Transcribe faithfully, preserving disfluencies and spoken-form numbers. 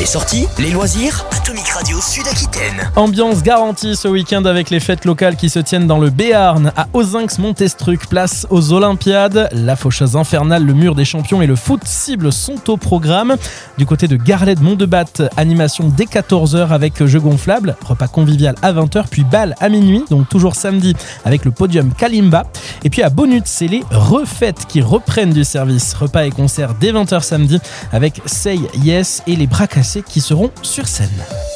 Les sorties, les loisirs, Atomic Radio Sud-Aquitaine. Ambiance garantie ce week-end avec les fêtes locales qui se tiennent dans le Béarn, à Ozinx-Montestruc, place aux Olympiades. La faucheuse infernale, le mur des champions et le foot cible sont au programme. Du côté de Garlède-Mont-de-Batte, animation dès quatorze heures avec jeux gonflables, repas convivial à vingt heures, puis bal à minuit, donc toujours samedi avec le podium Kalimba. Et puis à Bonut, c'est les refaites qui reprennent du service. Repas et concerts dès vingt heures samedi avec Say Yes et les bras cassés qui seront sur scène.